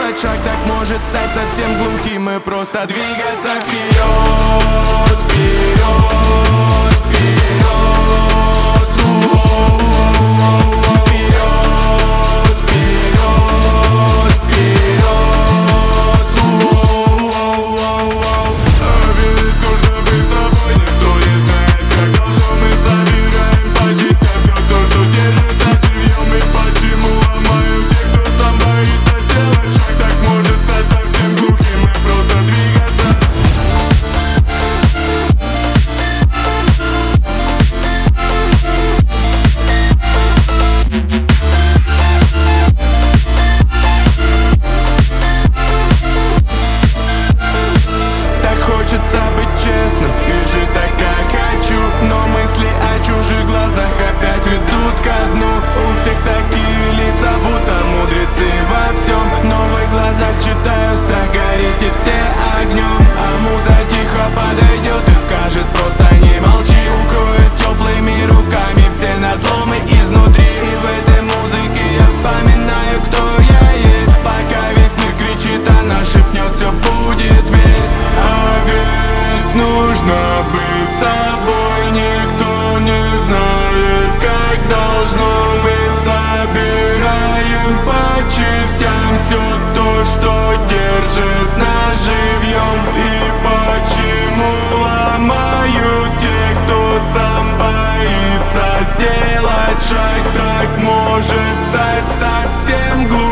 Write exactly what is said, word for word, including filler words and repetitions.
сделать шаг, так может стать совсем глухим и просто двигаться вперед, вперед, вперед, вперед, вперед, вперед. А ведь нужно быть собой, никто не знает, как должно. Мы собираем по частям все то, что держит нас живьем. И почему ломают те, кто сам боится сделать шаг, так может стать совсем глухим и просто двигаться. Так хочется быть честным и жить так, как хочу, но мысли о чужих глазах опять ведут ко дну. У всех такие лица, будто мудрецы во всем, но в их глазах читаю страх, горите все огнем. А муза тихо подойдет и скажет: просто не молчи. Укроет теплыми руками все надломы изнутри. И в этой музыке я вспоминаю, кто я есть. Пока весь мир кричит, она шепнет: все будет, верь. А ведь нужно быть собой, никто не знает, как должно. Мы собираем по частям все то, что держит нас живьем. И почему ломают те, кто сам боится сделать шаг, так может стать совсем глупым.